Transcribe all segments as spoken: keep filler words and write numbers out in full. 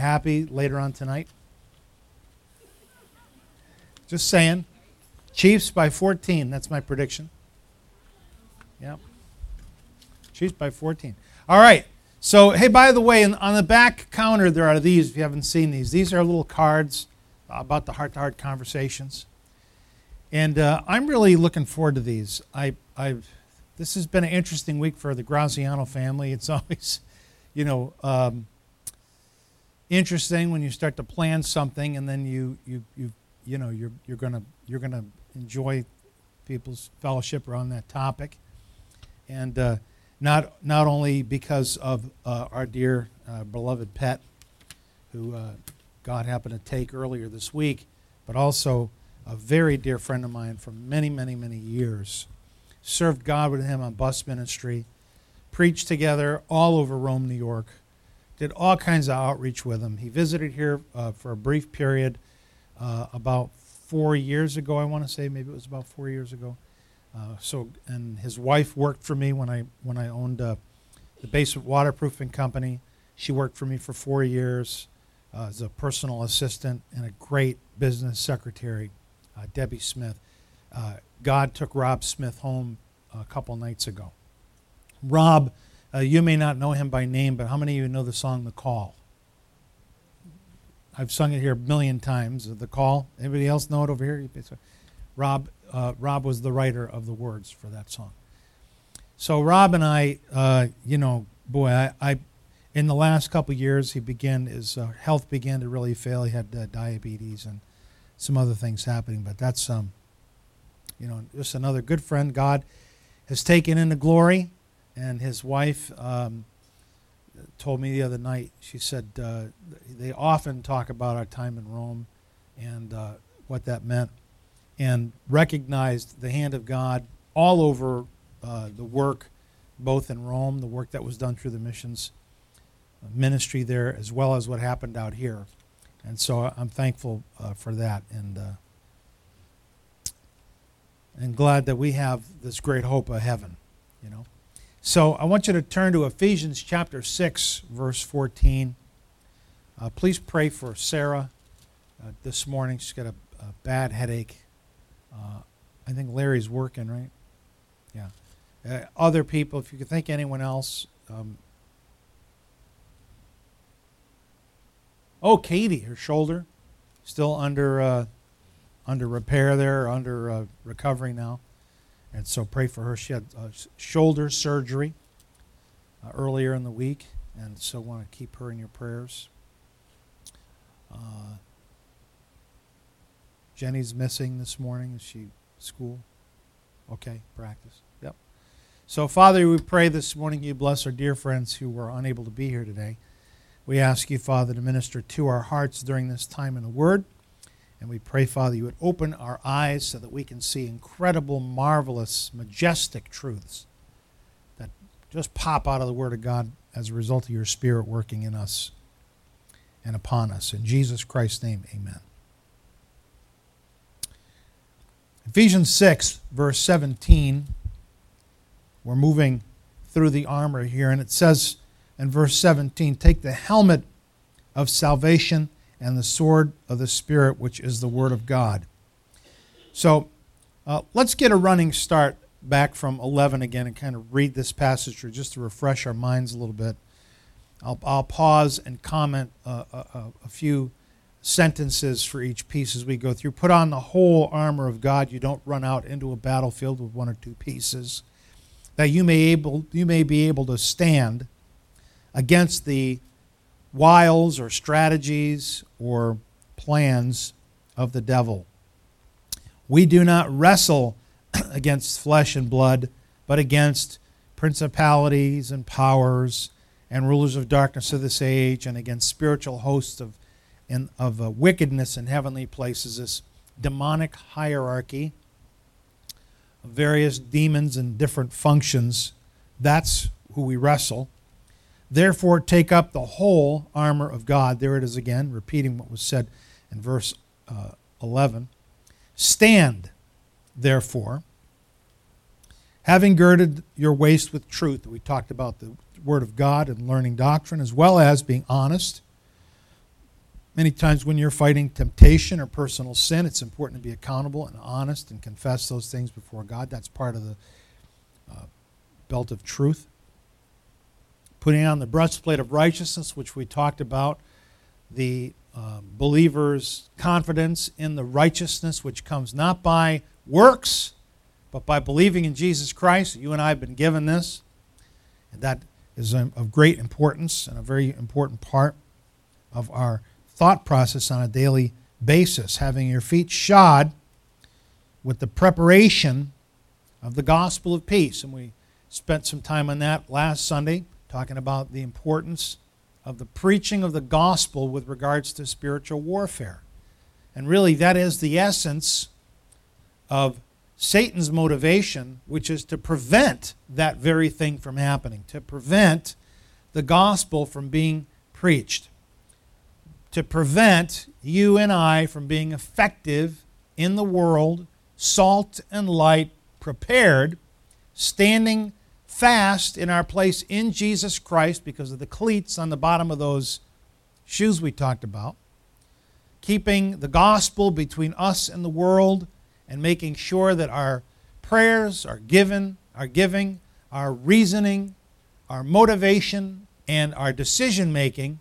happy later on tonight? Just saying. Chiefs by fourteen. That's my prediction. Yep. Chiefs by fourteen. All right. So, hey, by the way, on the back counter there are these, if you haven't seen these. These are little cards about the heart-to-heart conversations. And uh, I'm really looking forward to these. I, I've, this has been an interesting week for the Graziano family. It's always, you know, um, interesting when you start to plan something, and then you you you you know you're you're gonna you're gonna enjoy people's fellowship around that topic, and uh, not not only because of uh, our dear uh, beloved pet, who uh, God happened to take earlier this week, but also a very dear friend of mine from many many many years. Served God with him on bus ministry, preached together all over Rome, New York. Did all kinds of outreach with him. He visited here uh, for a brief period uh, about four years ago, I want to say. Maybe it was about four years ago. Uh, so, and his wife worked for me when I when I owned uh, the Basement Waterproofing Company. She worked for me for four years uh, as a personal assistant and a great business secretary, uh, Debbie Smith. Uh, God took Rob Smith home a couple nights ago. Rob, Uh, you may not know him by name, but how many of you know the song The Call? I've sung it here a million times, The Call. Anybody else know it over here? Rob uh, Rob was the writer of the words for that song. So Rob and I, uh, you know, boy, I, I in the last couple of years, he began, his uh, health began to really fail. He had uh, diabetes and some other things happening, but that's, um, you know, just another good friend God has taken into glory. And his wife um, told me the other night, she said uh, they often talk about our time in Rome and uh, what that meant, and recognized the hand of God all over uh, the work, both in Rome, the work that was done through the missions ministry there, as well as what happened out here. And so I'm thankful uh, for that, and uh, and glad that we have this great hope of heaven, you know. So I want you to turn to Ephesians chapter six, verse fourteen. Uh, please pray for Sarah uh, this morning. She's got a, a bad headache. Uh, I think Larry's working, right? Yeah. Uh, other people, if you could think anyone else. Um, oh, Katie, her shoulder, still under uh, under repair there, under uh, recovery now. And so pray for her. She had uh, shoulder surgery uh, earlier in the week, and so want to keep her in your prayers. Uh, Jenny's missing this morning. Is she school? Okay, practice. Yep. So, Father, we pray this morning you bless our dear friends who were unable to be here today. We ask you, Father, to minister to our hearts during this time in the Word. And we pray, Father, you would open our eyes so that we can see incredible, marvelous, majestic truths that just pop out of the Word of God as a result of your Spirit working in us and upon us. In Jesus Christ's name, amen. Ephesians six, verse seventeen, we're moving through the armor here, and it says in verse seventeen, take the helmet of salvation and the sword of the Spirit, which is the Word of God. So uh, let's get a running start back from eleven again and kind of read this passage just to refresh our minds a little bit. I'll, I'll pause and comment uh, a, a few sentences for each piece as we go through. Put on the whole armor of God. You don't run out into a battlefield with one or two pieces, that you may able you may be able to stand against the wiles or strategies or plans of the devil. We do not wrestle against flesh and blood, but against principalities and powers and rulers of darkness of this age, and against spiritual hosts of in, of uh, wickedness in heavenly places. This demonic hierarchy of various demons and different functions, that's who we wrestle. Therefore, take up the whole armor of God. There it is again, repeating what was said in verse uh, eleven. Stand, therefore, having girded your waist with truth. We talked about the Word of God and learning doctrine, as well as being honest, Many times when you're fighting temptation or personal sin, it's important to be accountable and honest and confess those things before God. That's part of the uh, belt of truth. Putting on the breastplate of righteousness, which we talked about, the uh, believer's confidence in the righteousness which comes not by works, but by believing in Jesus Christ. You and I have been given this, and that is of great importance and a very important part of our thought process on a daily basis. Having your feet shod with the preparation of the gospel of peace. And we spent some time on that last Sunday, talking about the importance of the preaching of the gospel with regards to spiritual warfare. And really that is the essence of Satan's motivation, which is to prevent that very thing from happening, to prevent the gospel from being preached, to prevent you and I from being effective in the world, salt and light, prepared, standing fast in our place in Jesus Christ because of the cleats on the bottom of those shoes we talked about, keeping the gospel between us and the world, and making sure that our prayers are given, our giving, our reasoning, our motivation, and our decision-making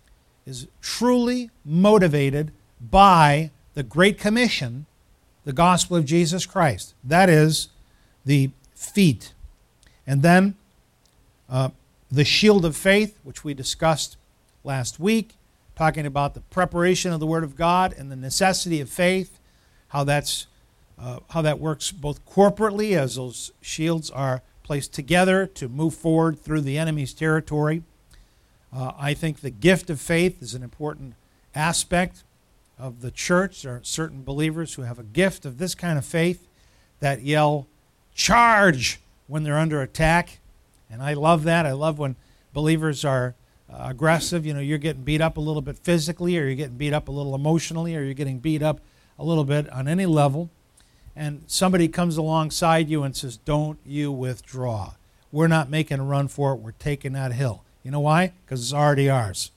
is truly motivated by the Great Commission, the gospel of Jesus Christ. That is the feet. And then uh, the shield of faith, which we discussed last week, talking about the preparation of the Word of God and the necessity of faith, how that's uh, how that works both corporately as those shields are placed together to move forward through the enemy's territory. Uh, I think the gift of faith is an important aspect of the church. There are certain believers who have a gift of this kind of faith that yell, "Charge!" when they're under attack. And I love that. I love when believers are uh, aggressive. You know, you're getting beat up a little bit physically, or you're getting beat up a little emotionally, or you're getting beat up a little bit on any level. And somebody comes alongside you and says, "Don't you withdraw. We're not making a run for it. We're taking that hill." You know why? Because it's already ours.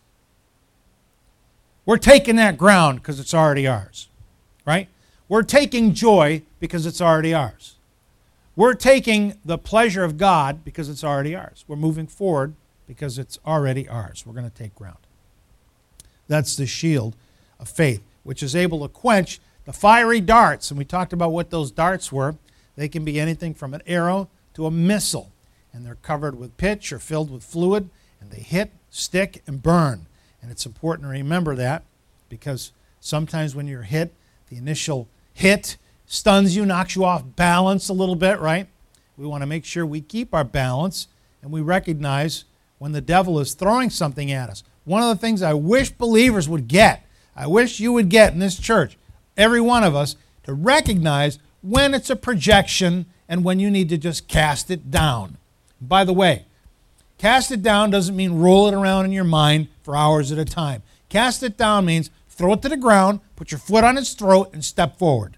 We're taking that ground because it's already ours. Right? We're taking joy because it's already ours. We're taking the pleasure of God because it's already ours. We're moving forward because it's already ours. We're going to take ground. That's the shield of faith, which is able to quench the fiery darts. And we talked about what those darts were. They can be anything from an arrow to a missile. And they're covered with pitch or filled with fluid. And they hit, stick, and burn. And it's important to remember that, because sometimes when you're hit, the initial hit stuns you, knocks you off balance a little bit, right? We want to make sure we keep our balance and we recognize when the devil is throwing something at us. One of the things I wish believers would get, I wish you would get in this church, every one of us, to recognize when it's a projection and when you need to just cast it down. By the way, cast it down doesn't mean roll it around in your mind for hours at a time. Cast it down means throw it to the ground, put your foot on its throat, and step forward.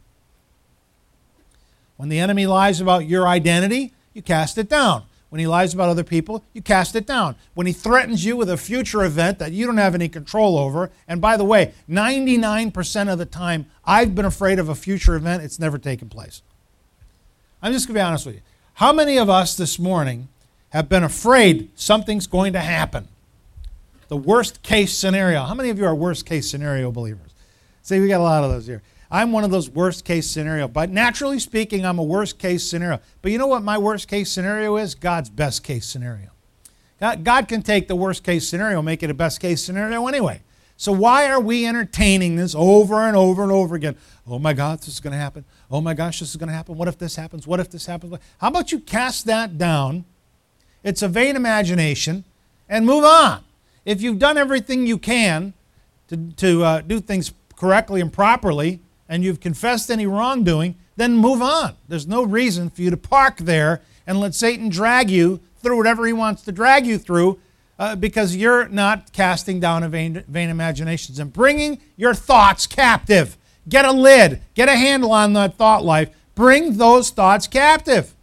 When the enemy lies about your identity, you cast it down. When he lies about other people, you cast it down. When he threatens you with a future event that you don't have any control over, and by the way, ninety-nine percent of the time I've been afraid of a future event, it's never taken place. I'm just going to be honest with you. How many of us this morning have been afraid something's going to happen? The worst case scenario. How many of you are worst case scenario believers? See, we got a lot of those here. I'm one of those worst case scenario. But naturally speaking, I'm a worst case scenario. But you know what my worst case scenario is? God's best case scenario. God, God can take the worst case scenario and make it a best case scenario anyway. So why are we entertaining this over and over and over again? Oh my God, this is going to happen. Oh my gosh, this is going to happen. What if this happens? What if this happens? How about you cast that down? It's a vain imagination, and move on. If you've done everything you can to, to uh, do things correctly and properly, and you've confessed any wrongdoing, then move on. There's no reason for you to park there and let Satan drag you through whatever he wants to drag you through uh, because you're not casting down vain, vain imaginations and bringing your thoughts captive. Get a lid. Get a handle on that thought life. Bring those thoughts captive.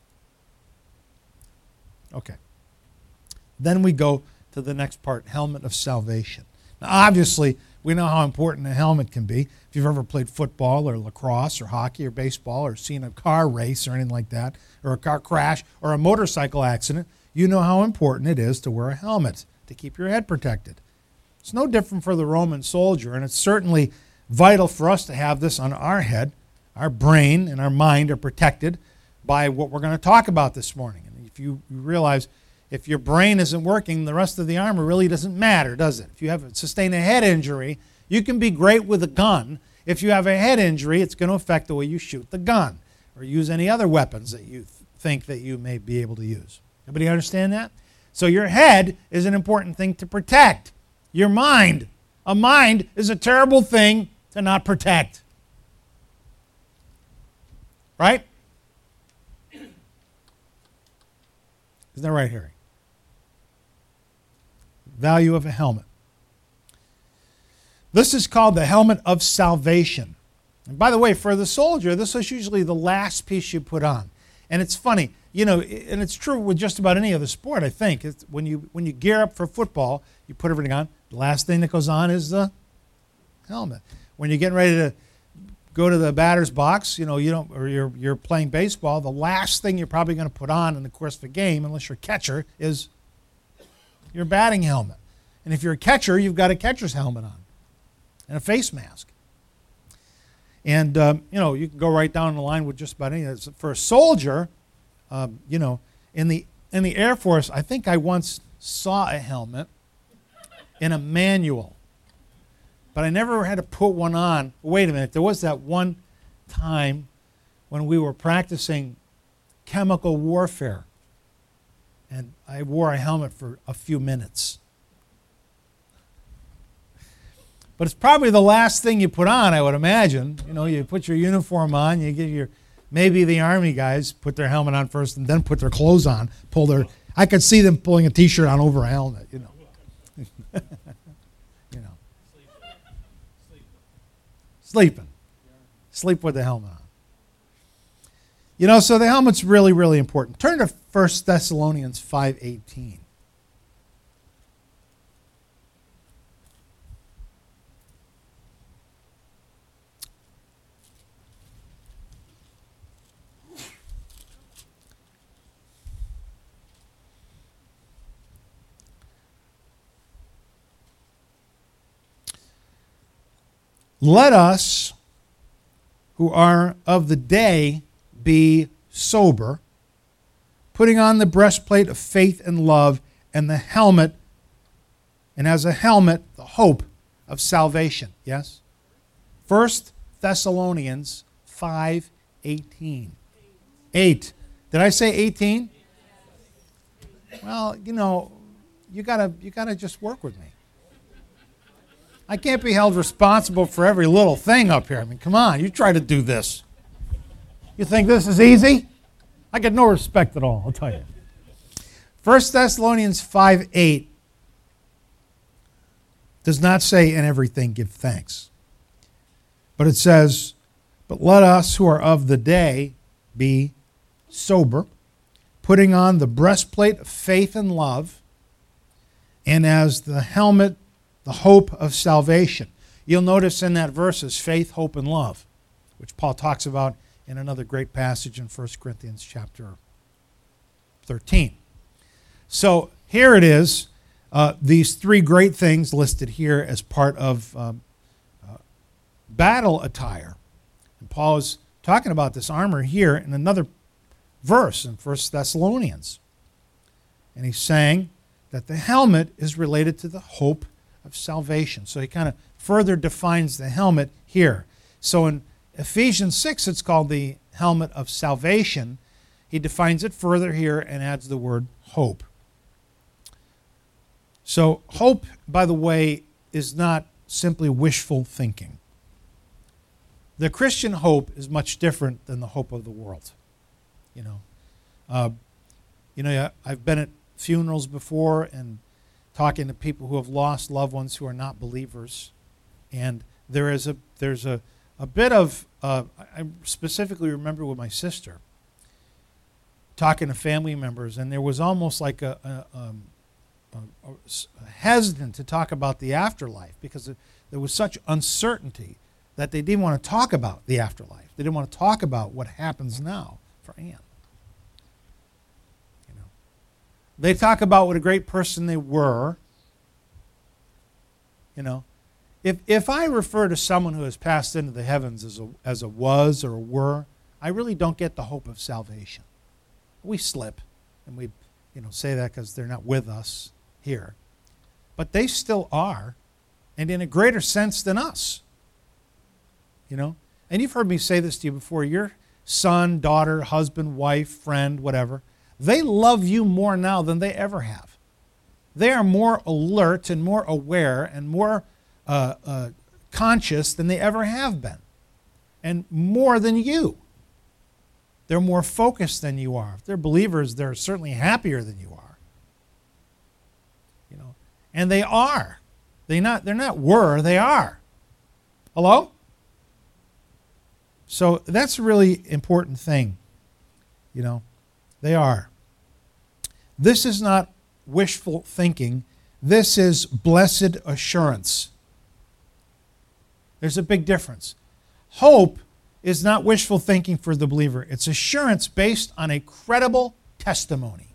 Okay. Then we go to the next part, helmet of salvation. Now, obviously, We know how important a helmet can be. If you've ever played football or lacrosse or hockey or baseball or seen a car race or anything like that, or a car crash or a motorcycle accident, you know how important it is to wear a helmet to keep your head protected. It's no different for the Roman soldier, and it's certainly vital for us to have this on our head. Our brain and our mind are protected by what we're going to talk about this morning. And if you realize if your brain isn't working, the rest of the armor really doesn't matter, does it? If you have sustained a head injury, you can be great with a gun. If you have a head injury, it's going to affect the way you shoot the gun or use any other weapons that you th- think that you may be able to use. Everybody understand that? So your head is an important thing to protect. Your mind. A mind is a terrible thing to not protect. Right? Isn't that right, Harry? Value of a helmet. This is called the helmet of salvation. And by the way, for the soldier, this is usually the last piece you put on. And it's funny, you know, and it's true with just about any other sport, I think. It's when you when you gear up for football, you put everything on. The last thing that goes on is the helmet. When you're getting ready to go to the batter's box, you know, you don't, or you're you're playing baseball, the last thing you're probably going to put on in the course of the game, unless you're a catcher, is your batting helmet. And if you're a catcher, you've got a catcher's helmet on and a face mask. And, um, you know, you can go right down the line with just about anything. For a soldier, um, you know, in the in the Air Force, I think I once saw a helmet in a manual, but I never had to put one on. Wait a minute, there was that one time when we were practicing chemical warfare, and I wore a helmet for a few minutes. But it's probably the last thing you put on, I would imagine. You know, you put your uniform on, you get your, maybe the Army guys put their helmet on first and then put their clothes on, pull their, I could see them pulling a t-shirt on over a helmet, you know. you know. Sleeping. Sleep with the helmet on. You know, so the helmet's really, really important. Turn to First Thessalonians five eighteen. Let us, who are of the day, be sober, putting on the breastplate of faith and love, and the helmet, and as a helmet, the hope of salvation. Yes? First Thessalonians five eighteen. Eight. Did I say eighteen? Well, you know, you gotta you gotta just work with me. I can't be held responsible for every little thing up here. I mean, come on, you try to do this. You think this is easy? I get no respect at all, I'll tell you. First Thessalonians five eight does not say, in everything give thanks. But it says, but let us who are of the day be sober, putting on the breastplate of faith and love, and as the helmet, the hope of salvation. You'll notice in that verses faith, hope, and love, which Paul talks about in another great passage in First Corinthians chapter thirteen. So here it is, uh, these three great things listed here as part of um, uh, battle attire. And Paul is talking about this armor here in another verse in First Thessalonians. And he's saying that the helmet is related to the hope of salvation. So he kind of further defines the helmet here. So in Ephesians six, it's called the helmet of salvation. He defines it further here and adds the word hope. So hope, by the way, is not simply wishful thinking. The Christian hope is much different than the hope of the world. You know, uh, you know, I've been at funerals before and talking to people who have lost loved ones who are not believers, and there is a there's a, a bit of uh, I specifically remember with my sister talking to family members, and there was almost like a, a, um, a, a hesitant to talk about the afterlife because there was such uncertainty that they didn't want to talk about the afterlife. They didn't want to talk about what happens now for Anne. You know, they talk about what a great person they were. You know, if if I refer to someone who has passed into the heavens as a as a was or a were, I really don't get the hope of salvation. We slip, and we, you know, say that because they're not with us here, but they still are, and in a greater sense than us. You know, and you've heard me say this to you before. Your son, daughter, husband, wife, friend, whatever, they love you more now than they ever have. They are more alert and more aware and more uh, uh, conscious than they ever have been, and more than you. They're more focused than you are. If they're believers, they're certainly happier than you are. You know, and they are. They not. They're not were. They are. Hello? So that's a really important thing. You know, they are. This is not wishful thinking. This is blessed assurance. There's a big difference. Hope is not wishful thinking for the believer. It's assurance based on a credible testimony.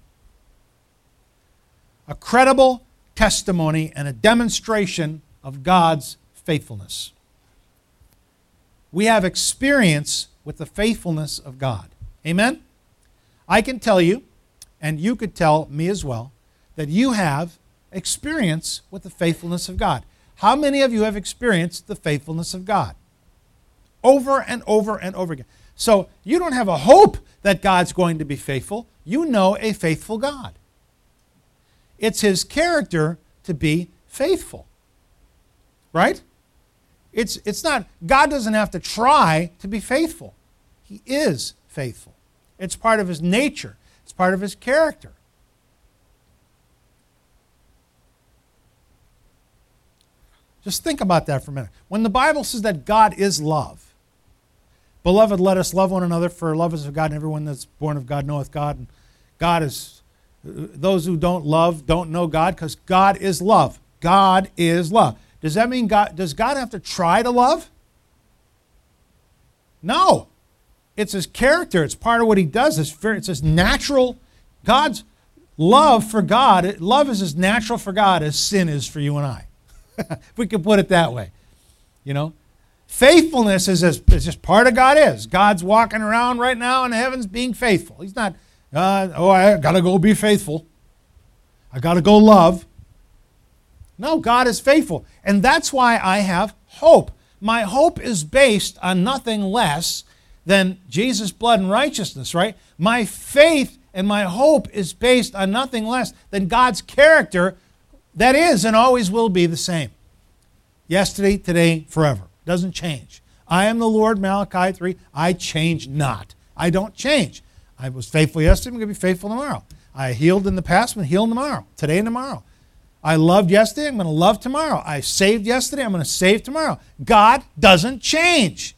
A credible testimony and a demonstration of God's faithfulness. We have experience with the faithfulness of God. Amen? I can tell you, and you could tell me as well, that you have experience with the faithfulness of God. How many of you have experienced the faithfulness of God? Over and over and over again. So you don't have a hope that God's going to be faithful. You know a faithful God. It's His character to be faithful. Right? It's, it's not, God doesn't have to try to be faithful. He is faithful. It's part of His nature. It's part of His character. Just think about that for a minute. When the Bible says that God is love, beloved, let us love one another, for love is of God, and everyone that's born of God knoweth God. And God is, those who don't love don't know God, because God is love. God is love. Does that mean God, does God have to try to love? No. It's His character. It's part of what He does. It's, very, it's His natural, God's love for God, love is as natural for God as sin is for you and I. If we could put it that way. You know? Faithfulness is, as, is just part of God is. God's walking around right now in the heavens being faithful. He's not, uh, oh, I got to go be faithful. I got to go love. No, God is faithful. And that's why I have hope. My hope is based on nothing less than Jesus' blood and righteousness, right? My faith and my hope is based on nothing less than God's character that is and always will be the same. Yesterday, today, forever. Doesn't change. I am the Lord, Malachi three. I change not. I don't change. I was faithful yesterday. I'm going to be faithful tomorrow. I healed in the past. I'm going to heal tomorrow. Today and tomorrow. I loved yesterday. I'm going to love tomorrow. I saved yesterday. I'm going to save tomorrow. God doesn't change.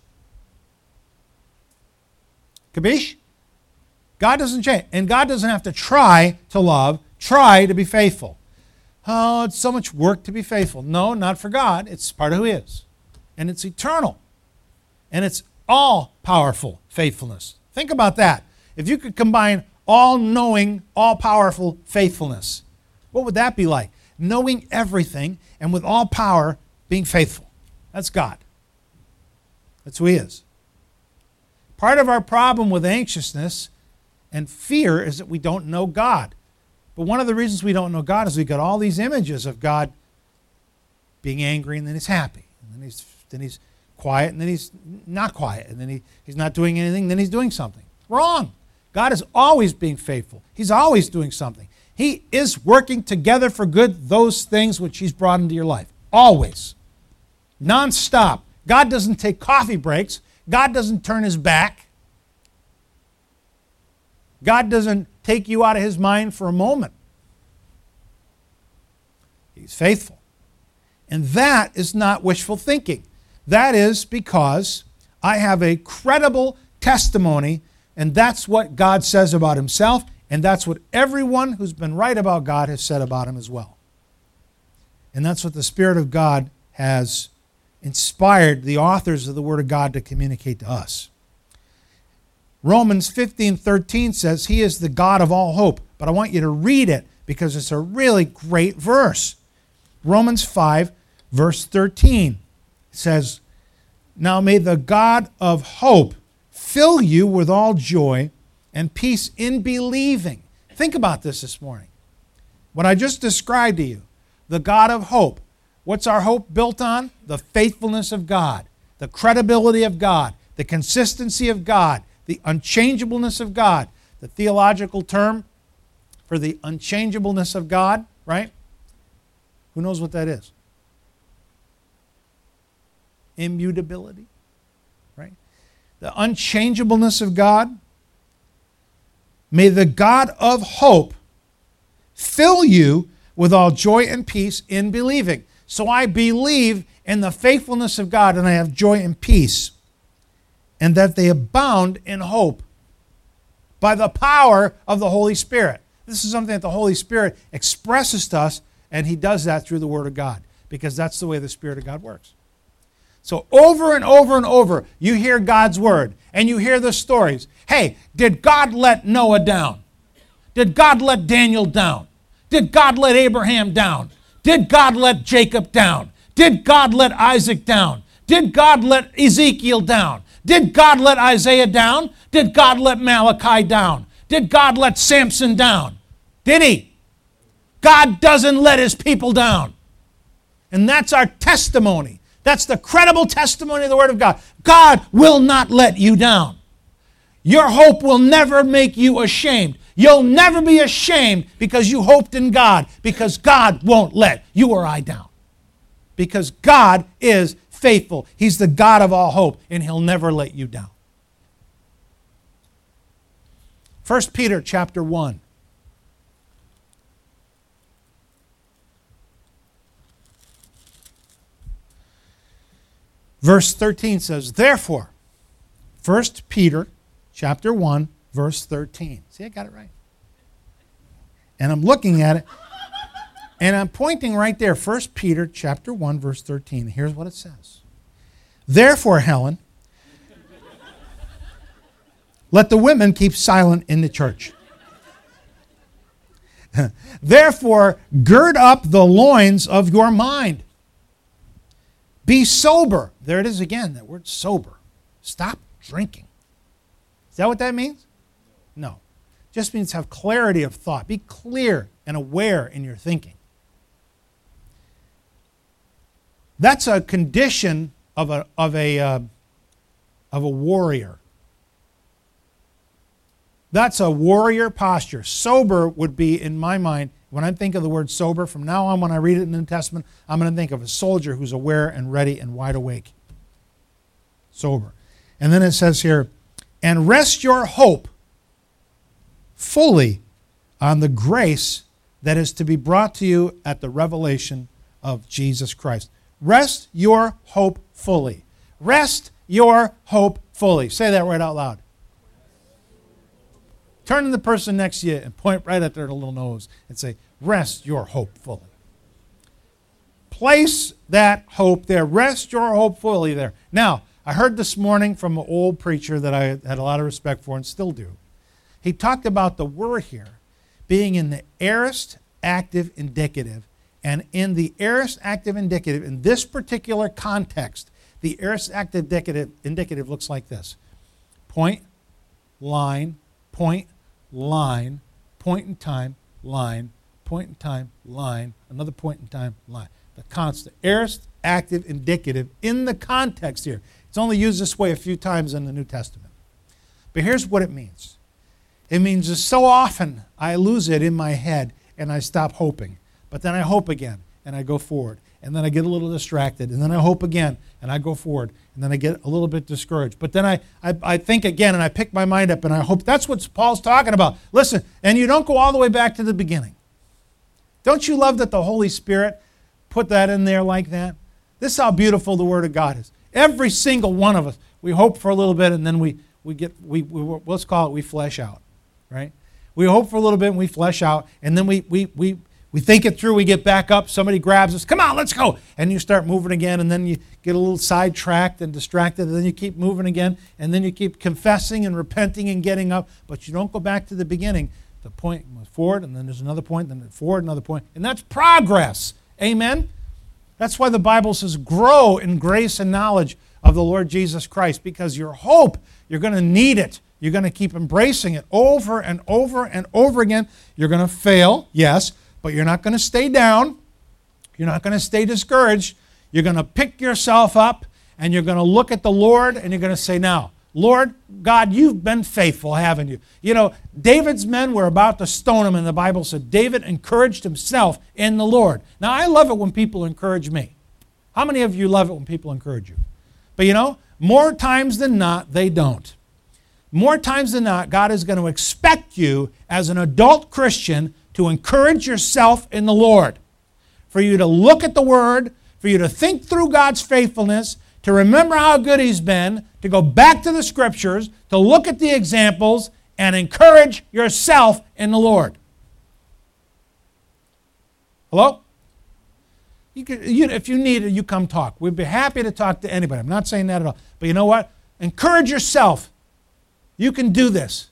Kabish? God doesn't change. And God doesn't have to try to love, try to be faithful. Oh, it's so much work to be faithful. No, not for God. It's part of who He is. And it's eternal. And it's all-powerful faithfulness. Think about that. If you could combine all-knowing, all-powerful faithfulness, what would that be like? Knowing everything and with all power being faithful. That's God. That's who He is. Part of our problem with anxiousness and fear is that we don't know God. But one of the reasons we don't know God is we've got all these images of God being angry, and then He's happy, and then He's then He's quiet, and then He's not quiet, and then he, He's not doing anything, then He's doing something. Wrong. God is always being faithful. He's always doing something. He is working together for good those things which He's brought into your life. Always. Non-stop. God doesn't take coffee breaks. God doesn't turn His back. God doesn't take you out of His mind for a moment. He's faithful. And that is not wishful thinking. That is because I have a credible testimony, and that's what God says about Himself, and that's what everyone who's been right about God has said about Him as well. And that's what the Spirit of God has inspired the authors of the Word of God to communicate to us. Romans fifteen thirteen says he is the God of all hope. But I want you to read it because it's a really great verse. Romans five, verse thirteen says, now may the God of hope fill you with all joy and peace in believing. Think about this this morning. What I just described to you, the God of hope. What's our hope built on? The faithfulness of God, the credibility of God, the consistency of God, the unchangeableness of God. The theological term for the unchangeableness of God, right? Who knows what that is? Immutability, right? The unchangeableness of God. May the God of hope fill you with all joy and peace in believing. So I believe in the faithfulness of God, and I have joy and peace, and that they abound in hope by the power of the Holy Spirit. This is something that the Holy Spirit expresses to us, and he does that through the Word of God, because that's the way the Spirit of God works. So over and over and over, you hear God's Word, and you hear the stories. Hey, did God let Noah down? Did God let Daniel down? Did God let Abraham down? Did God let Jacob down? Did God let Isaac down? Did God let Ezekiel down? Did God let Isaiah down? Did God let Malachi down? Did God let Samson down? Did he? God doesn't let his people down. And that's our testimony. That's the credible testimony of the Word of God. God will not let you down. Your hope will never make you ashamed. You'll never be ashamed because you hoped in God, because God won't let you or I down. Because God is faithful. He's the God of all hope, and he'll never let you down. First Peter chapter one. Verse thirteen says, therefore, First Peter chapter one, verse thirteen. See, I got it right. And I'm looking at it, and I'm pointing right there. First Peter chapter one, verse thirteen. Here's what it says. Therefore, Helen, let the women keep silent in the church. Therefore, gird up the loins of your mind. Be sober. There it is again, that word sober. Stop drinking. Is that what that means? No. It just means have clarity of thought. Be clear and aware in your thinking. That's a condition of a of a uh, of a warrior. That's a warrior posture. Sober would be, in my mind, when I think of the word sober, from now on when I read it in the New Testament, I'm going to think of a soldier who's aware and ready and wide awake. Sober. And then it says here, and rest your hope fully on the grace that is to be brought to you at the revelation of Jesus Christ. Rest your hope fully. Rest your hope fully. Say that right out loud. Turn to the person next to you and point right at their little nose and say, rest your hope fully. Place that hope there. Rest your hope fully there. Now, I heard this morning from an old preacher that I had a lot of respect for and still do. He talked about the word here being in the aorist active indicative. And in the aorist active indicative, in this particular context, the aorist active indicative, indicative looks like this. Point, line, point, line, point in time, line, point in time, line, another point in time, line. The constant. Aorist active indicative in the context here. It's only used this way a few times in the New Testament. But here's what it means. It means that so often I lose it in my head and I stop hoping. But then I hope again and I go forward. And then I get a little distracted. And then I hope again and I go forward. And then I get a little bit discouraged. But then I, I, I think again and I pick my mind up and I hope. That's what Paul's talking about. Listen, and you don't go all the way back to the beginning. Don't you love that the Holy Spirit put that in there like that? This is how beautiful the Word of God is. Every single one of us, we hope for a little bit and then we, we get, we, we let's call it, we flesh out, right? We hope for a little bit and we flesh out and then we, we, we, We think it through, we get back up, somebody grabs us, come on, let's go. And you start moving again, and then you get a little sidetracked and distracted, and then you keep moving again, and then you keep confessing and repenting and getting up, but you don't go back to the beginning. The point was forward, and then there's another point, then forward, another point, and that's progress. Amen? That's why the Bible says grow in grace and knowledge of the Lord Jesus Christ, because your hope, you're going to need it. You're going to keep embracing it over and over and over again. You're going to fail, yes, but you're not going to stay down. You're not going to stay discouraged. You're going to pick yourself up, and you're going to look at the Lord, and you're going to say, now, Lord, God, you've been faithful, haven't you? You know, David's men were about to stone him, and the Bible said David encouraged himself in the Lord. Now, I love it when people encourage me. How many of you love it when people encourage you? But you know, more times than not, they don't. More times than not, God is going to expect you as an adult Christian to encourage yourself in the Lord, for you to look at the Word, for you to think through God's faithfulness, to remember how good He's been, to go back to the Scriptures, to look at the examples, and encourage yourself in the Lord. Hello? You could, you, if you need it, you come talk. We'd be happy to talk to anybody. I'm not saying that at all. But you know what? Encourage yourself. You can do this.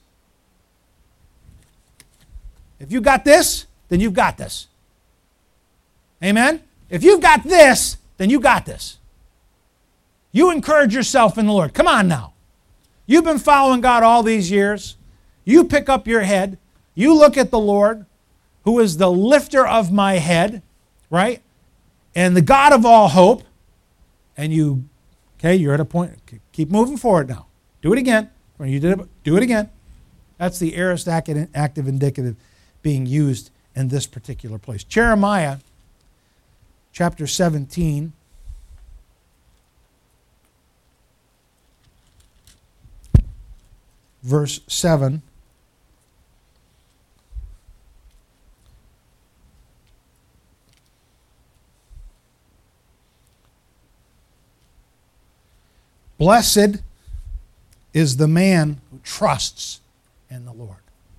If you got this, then you've got this. Amen? If you've got this, then you got this. You encourage yourself in the Lord. Come on now. You've been following God all these years. You pick up your head. You look at the Lord, who is the lifter of my head, right? And the God of all hope. And you, okay, you're at a point. Keep moving forward now. Do it again. When you did it, do it again. That's the aorist active indicative being used in this particular place. Jeremiah chapter seventeen. Verse seven. Blessed is the man who trusts in the Lord,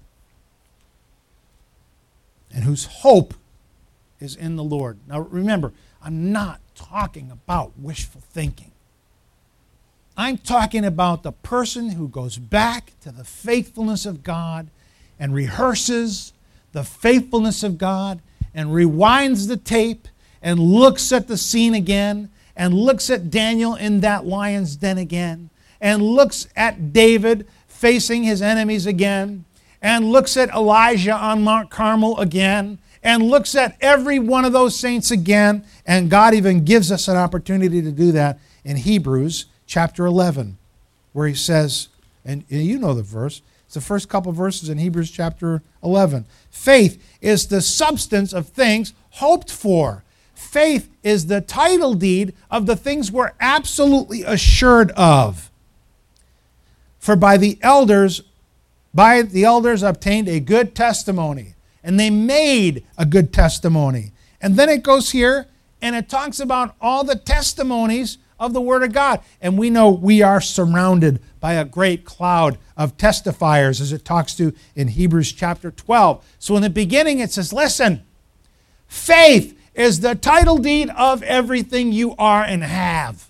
and whose hope is in the Lord. Now remember, I'm not talking about wishful thinking. I'm talking about the person who goes back to the faithfulness of God and rehearses the faithfulness of God and rewinds the tape and looks at the scene again and looks at Daniel in that lion's den again and looks at David facing his enemies again and looks at Elijah on Mount Carmel again and looks at every one of those saints again. And God even gives us an opportunity to do that in Hebrews chapter eleven, where he says, and you know the verse, it's the first couple of verses in Hebrews chapter eleven. Faith is the substance of things hoped for. Faith is the title deed of the things we're absolutely assured of. For by the elders, by the elders obtained a good testimony, and they made a good testimony. And then it goes here, and it talks about all the testimonies of the Word of God. And we know we are surrounded by a great cloud of testifiers, as it talks to in Hebrews chapter twelve. So in the beginning it says, listen, faith is the title deed of everything you are and have.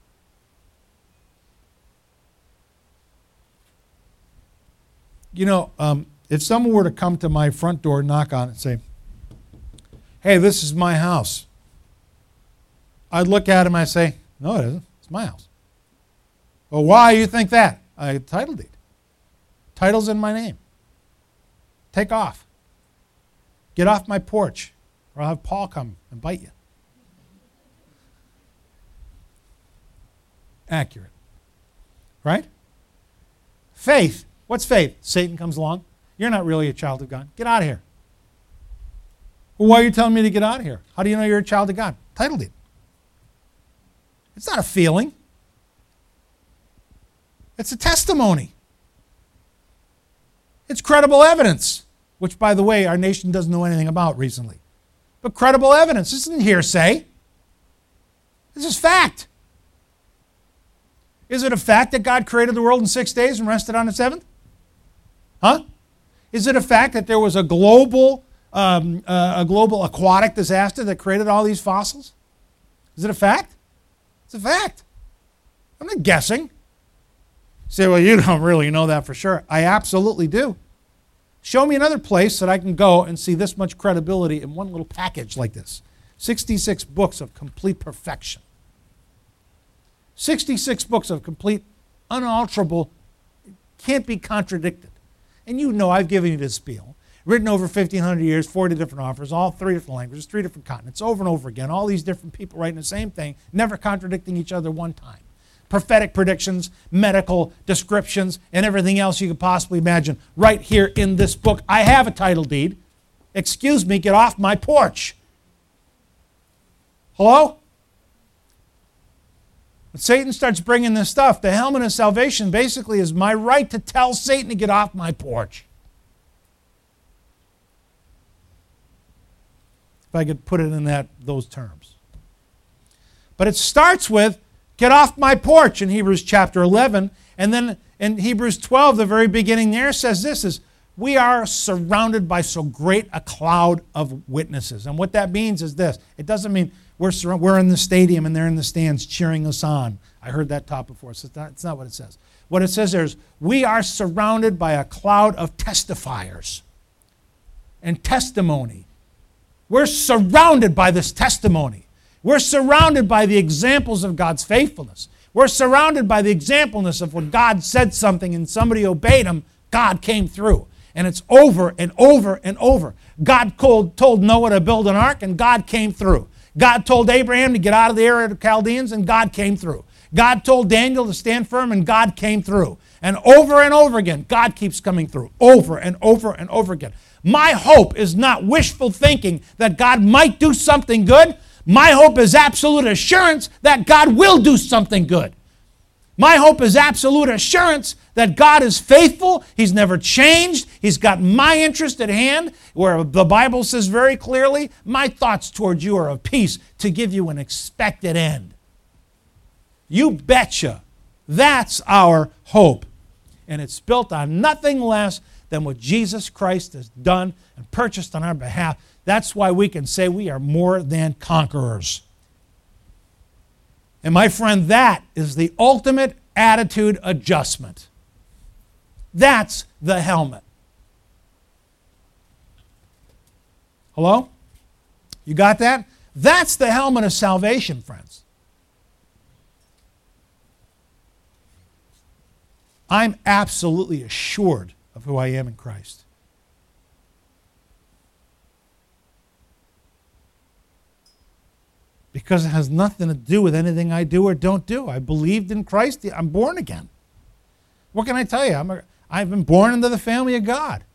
You know, um, if someone were to come to my front door, knock on it and say, hey, this is my house, I'd look at him and I'd say, no, it isn't. It's my house. Well, why do you think that? I have a title deed. Title's in my name. Take off. Get off my porch, or I'll have Paul come and bite you. Accurate. Right? Faith. What's faith? Satan comes along. You're not really a child of God. Get out of here. Well, why are you telling me to get out of here? How do you know you're a child of God? Title deed. It's not a feeling. It's a testimony. It's credible evidence, which, by the way, our nation doesn't know anything about recently. But credible evidence. This isn't hearsay. This is fact. Is it a fact that God created the world in six days and rested on the seventh? Huh? Is it a fact that there was a global um, uh, a global aquatic disaster that created all these fossils? Is it a fact? It's a fact. I'm not guessing. You say, well, you don't really know that for sure. I absolutely do. Show me another place that I can go and see this much credibility in one little package like this. sixty-six books of complete perfection. sixty-six books of complete, unalterable, can't be contradicted. And you know I've given you this spiel. Written over fifteen hundred years, forty different authors, all three different languages, three different continents, over and over again. All these different people writing the same thing, never contradicting each other one time. Prophetic predictions, medical descriptions, and everything else you could possibly imagine right here in this book. I have a title deed. Excuse me, get off my porch. Hello? When Satan starts bringing this stuff, the helmet of salvation basically is my right to tell Satan to get off my porch. If I could put it in that those terms. But it starts with, get off my porch in Hebrews chapter eleven. And then in Hebrews twelve, the very beginning there says this is, we are surrounded by so great a cloud of witnesses. And what that means is this. It doesn't mean we're, sur- we're in the stadium and they're in the stands cheering us on. I heard that taught before. So it's not, it's not what it says. What it says there is, we are surrounded by a cloud of testifiers and testimony. We're surrounded by this testimony. We're surrounded by the examples of God's faithfulness. We're surrounded by the exampleness of when God said something and somebody obeyed him, God came through. And it's over and over and over. God told, told Noah to build an ark, and God came through. God told Abraham to get out of the area of the Chaldeans, and God came through. God told Daniel to stand firm, and God came through. And over and over again, God keeps coming through. Over and over and over again. My hope is not wishful thinking that God might do something good. My hope is absolute assurance that God will do something good. My hope is absolute assurance that God is faithful. He's never changed. He's got my interest at hand, where the Bible says very clearly, my thoughts towards you are of peace, to give you an expected end. You betcha. That's our hope. And it's built on nothing less than what Jesus Christ has done and purchased on our behalf. That's why we can say we are more than conquerors. And my friend, that is the ultimate attitude adjustment. That's the helmet. Hello? You got that? That's the helmet of salvation, friends. I'm absolutely assured of who I am in Christ. Because it has nothing to do with anything I do or don't do. I believed in Christ. I'm born again. What can I tell you? I'm a, I've been born into the family of God.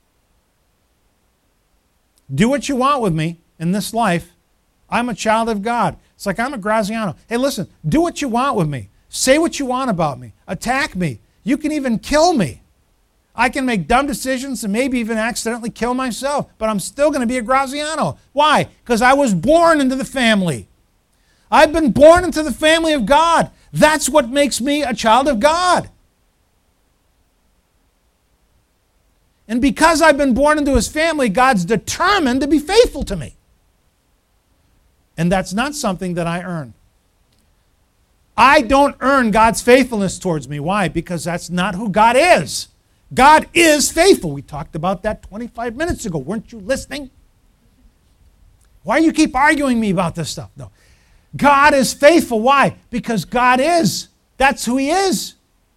Do what you want with me in this life. I'm a child of God. It's like I'm a Graziano. Hey, listen, do what you want with me. Say what you want about me. Attack me. You can even kill me. I can make dumb decisions and maybe even accidentally kill myself, but I'm still going to be a Graziano. Why? Because I was born into the family. I've been born into the family of God. That's what makes me a child of God. And because I've been born into his family, God's determined to be faithful to me. And that's not something that I earn. I don't earn God's faithfulness towards me. Why? Because that's not who God is. God is faithful. We talked about that twenty-five minutes ago. Weren't you listening? Why do you keep arguing me about this stuff? No. God is faithful. Why? Because God is. That's who he is.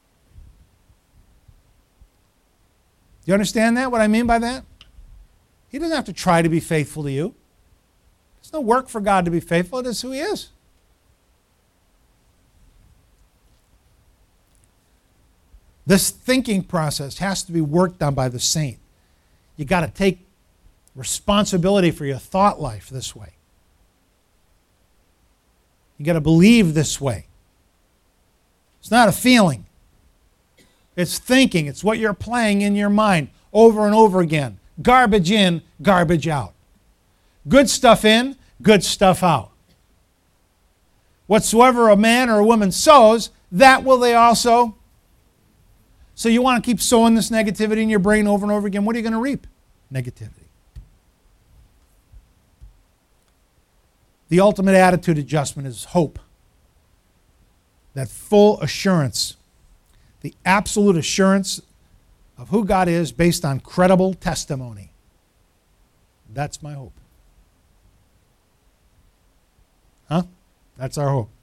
Do you understand that, what I mean by that? He doesn't have to try to be faithful to you. There's no work for God to be faithful. It is who he is. This thinking process has to be worked on by the saint. You got to take responsibility for your thought life this way. You got to believe this way. It's not a feeling. It's thinking. It's what you're playing in your mind over and over again. Garbage in, garbage out. Good stuff in, good stuff out. Whatsoever a man or a woman sows, that will they also. So you want to keep sowing this negativity in your brain over and over again. What are you going to reap? Negativity. The ultimate attitude adjustment is hope. That full assurance, the absolute assurance of who God is based on credible testimony. That's my hope. Huh? That's our hope.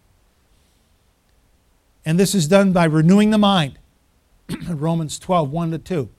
And this is done by renewing the mind. Romans twelve, one to two.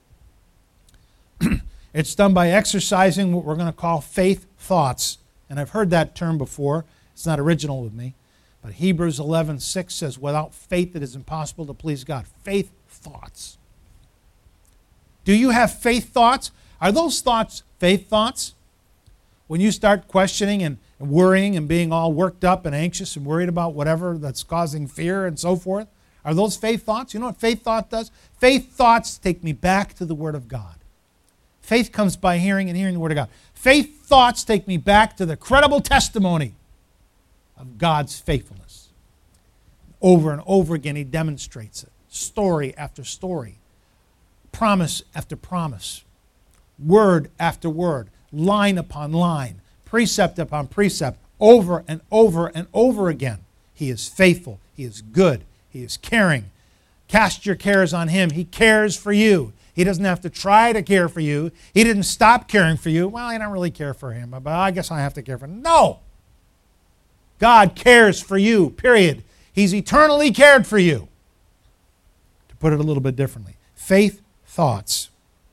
It's done by exercising what we're going to call faith thoughts. And I've heard that term before. It's not original with me. But Hebrews eleven, six says, without faith it is impossible to please God. Faith thoughts. Do you have faith thoughts? Are those thoughts faith thoughts? When you start questioning and worrying and being all worked up and anxious and worried about whatever that's causing fear and so forth, are those faith thoughts? You know what faith thought does? Faith thoughts take me back to the Word of God. Faith comes by hearing and hearing the Word of God. Faith thoughts take me back to the credible testimony of God's faithfulness. Over and over again, He demonstrates it. Story after story. Promise after promise. Word after word. Line upon line. Precept upon precept. Over and over and over again. He is faithful. He is good. He is caring. Cast your cares on Him. He cares for you. He doesn't have to try to care for you. He didn't stop caring for you. Well, I don't really care for him, but I guess I have to care for him. No! God cares for you, period. He's eternally cared for you. To put it a little bit differently. Faith thoughts.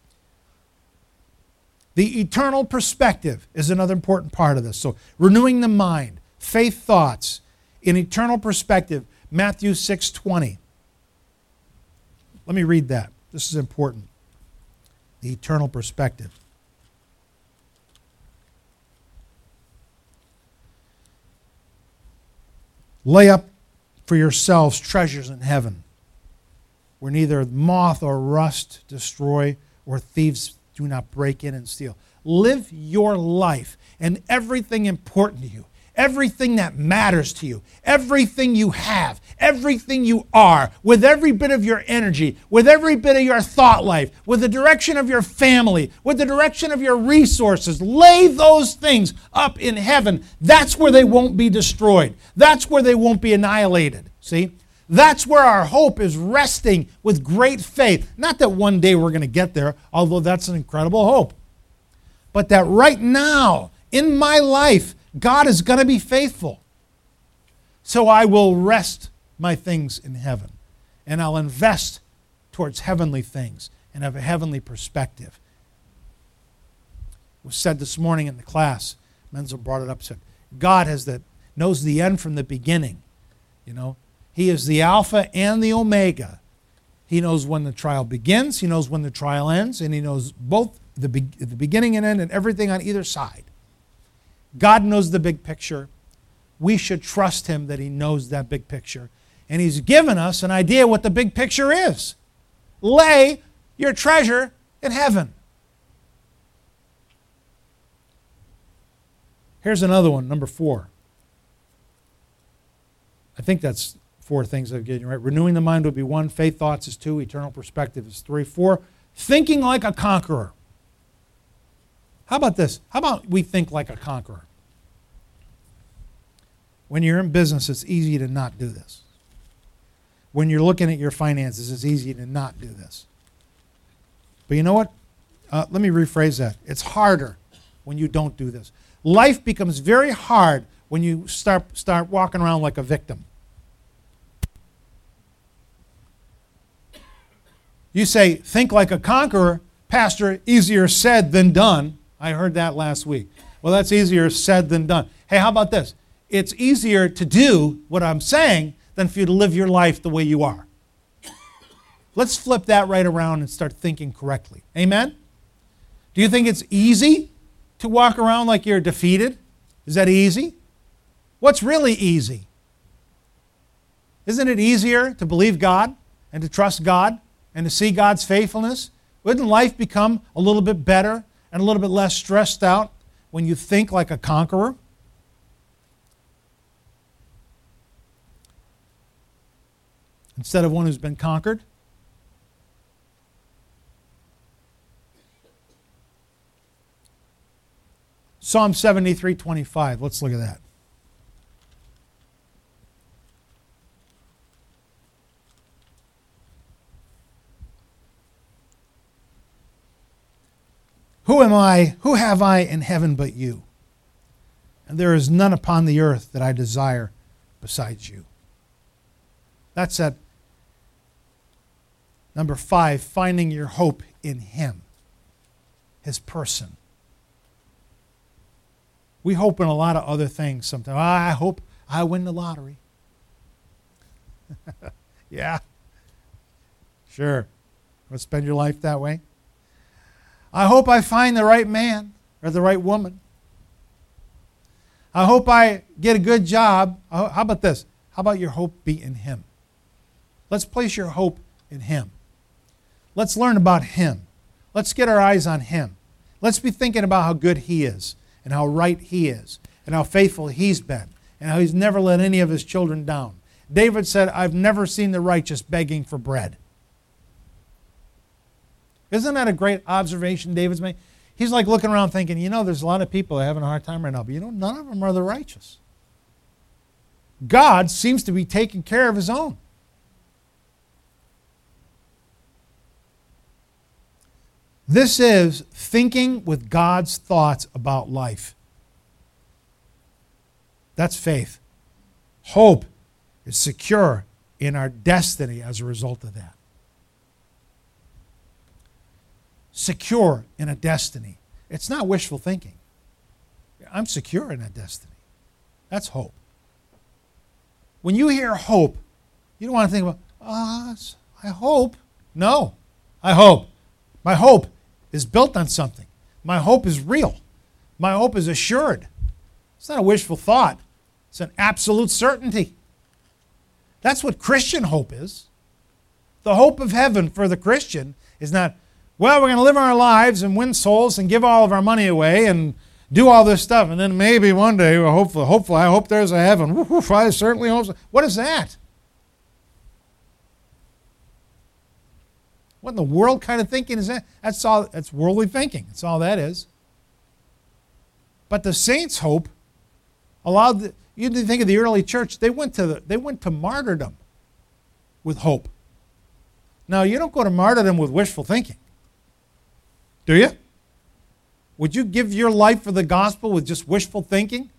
The eternal perspective is another important part of this. So, renewing the mind, faith thoughts, in eternal perspective, Matthew six twenty. Let me read that. This is important. The eternal perspective. Lay up for yourselves treasures in heaven, where neither moth or rust destroy, or thieves do not break in and steal. Live your life and everything important to you, everything that matters to you, everything you have, everything you are, with every bit of your energy, with every bit of your thought life, with the direction of your family, with the direction of your resources. Lay those things up in heaven. That's where they won't be destroyed. That's where they won't be annihilated. See? That's where our hope is resting with great faith. Not that one day we're going to get there, although that's an incredible hope. But that right now, in my life, God is going to be faithful. So I will rest my things in heaven. And I'll invest towards heavenly things and have a heavenly perspective. It was said this morning in the class, Menzel brought it up, said, God has the, knows the end from the beginning. You know, He is the Alpha and the Omega. He knows when the trial begins, He knows when the trial ends, and He knows both the, be- the beginning and end and everything on either side. God knows the big picture. We should trust Him that He knows that big picture. And He's given us an idea what the big picture is. Lay your treasure in heaven. Here's another one, number four. I think that's four things I've given you, right? Renewing the mind would be one. Faith thoughts is two. Eternal perspective is three. Four, thinking like a conqueror. How about this? How about we think like a conqueror? When you're in business, it's easy to not do this. When you're looking at your finances, it's easy to not do this. But you know what? Uh, let me rephrase that. It's harder when you don't do this. Life becomes very hard when you start, start walking around like a victim. You say, think like a conqueror. Pastor, easier said than done. I heard that last week. Well, that's easier said than done. Hey, how about this? It's easier to do what I'm saying than for you to live your life the way you are. Let's flip that right around and start thinking correctly. Amen? Do you think it's easy to walk around like you're defeated? Is that easy? What's really easy? Isn't it easier to believe God and to trust God and to see God's faithfulness? Wouldn't life become a little bit better and a little bit less stressed out when you think like a conqueror? Instead of one who's been conquered? Psalm seventy-three twenty-five. Let's look at that. Who am I? Who have I in heaven but you? And there is none upon the earth that I desire besides you. That's that. Number five, finding your hope in Him, His person. We hope in a lot of other things sometimes. Oh, I hope I win the lottery. Yeah. Sure. Want to spend your life that way? I hope I find the right man or the right woman. I hope I get a good job. How about this? How about your hope be in Him? Let's place your hope in Him. Let's learn about Him. Let's get our eyes on Him. Let's be thinking about how good He is and how right He is and how faithful He's been and how He's never let any of His children down. David said, I've never seen the righteous begging for bread. Isn't that a great observation David's made? He's like looking around thinking, you know, there's a lot of people having a hard time right now, but you know, none of them are the righteous. God seems to be taking care of His own. This is thinking with God's thoughts about life. That's faith. Hope is secure in our destiny as a result of that. Secure in a destiny. It's not wishful thinking. I'm secure in that destiny. That's hope. When you hear hope, you don't want to think about, ah, oh, I hope. No, I hope. My hope is built on something. My hope is real. My hope is assured. It's not a wishful thought. It's an absolute certainty. That's what Christian hope is. The hope of heaven for the Christian is not, well, we're going to live our lives and win souls and give all of our money away and do all this stuff, and then maybe one day, well, hopefully, hopefully, I hope there's a heaven. Woo-hoo, I certainly hope so. What is that? What in the world kind of thinking is that? That's all. That's worldly thinking. That's all that is. But the saints' hope allowed. The, you think of the early church. They went to the, they went to martyrdom with hope. Now you don't go to martyrdom with wishful thinking, do you? Would you give your life for the gospel with just wishful thinking?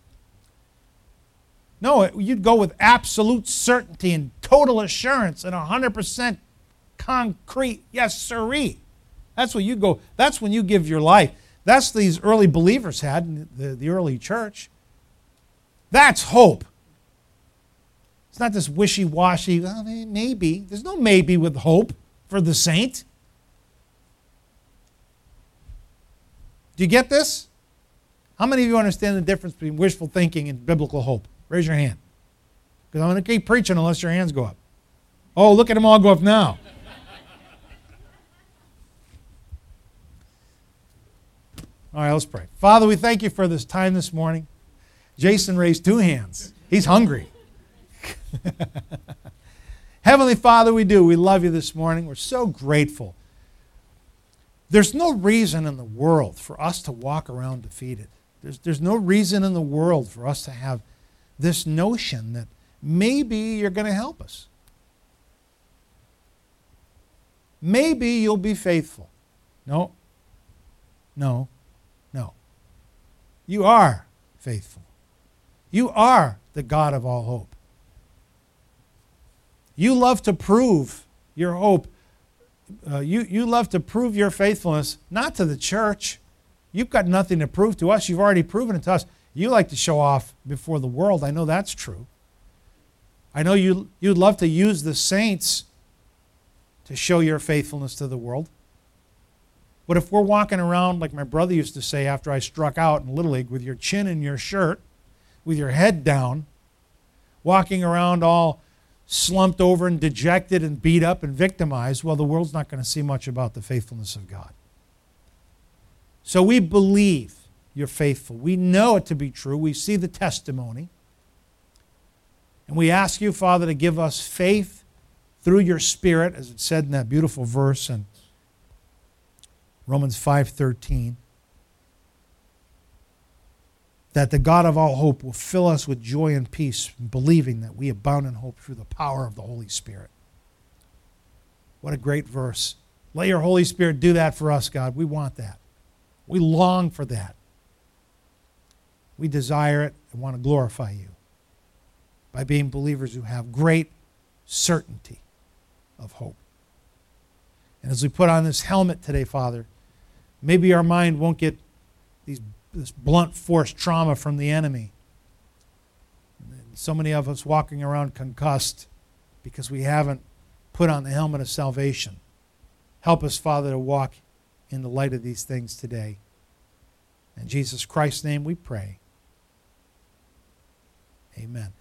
No, you'd go with absolute certainty and total assurance and one hundred percent concrete, yes sirree. That's what you go, that's when you give your life. That's what these early believers had in the, the early church. That's hope. It's not this wishy-washy, well, maybe. There's no maybe with hope for the saint. Do you get this? How many of you understand the difference between wishful thinking and biblical hope? Raise your hand. Because I'm going to keep preaching unless your hands go up. Oh, look at them all go up now. All right, let's pray. Father, we thank you for this time this morning. Jason raised two hands. He's hungry. Heavenly Father, we do. We love you this morning. We're so grateful. There's no reason in the world for us to walk around defeated. There's, there's no reason in the world for us to have this notion that maybe you're going to help us. Maybe you'll be faithful. No. No. No. You are faithful. You are the God of all hope. You love to prove your hope. Uh, you, you love to prove your faithfulness, not to the church. You've got nothing to prove to us. You've already proven it to us. You like to show off before the world. I know that's true. I know you, you'd love to use the saints to show your faithfulness to the world. But if we're walking around, like my brother used to say after I struck out in Little League, with your chin in your shirt, with your head down, walking around all slumped over and dejected and beat up and victimized, well, the world's not going to see much about the faithfulness of God. So we believe you're faithful. We know it to be true. We see the testimony. And we ask you, Father, to give us faith through your Spirit, as it said in that beautiful verse in Romans five thirteen, that the God of all hope will fill us with joy and peace, believing that we abound in hope through the power of the Holy Spirit. What a great verse. Let your Holy Spirit do that for us, God. We want that. We long for that. We desire it and want to glorify you by being believers who have great certainty of hope. And as we put on this helmet today, Father, maybe our mind won't get these, this blunt force trauma from the enemy. And so many of us walking around concussed because we haven't put on the helmet of salvation. Help us, Father, to walk in the light of these things today. In Jesus Christ's name we pray. Amen.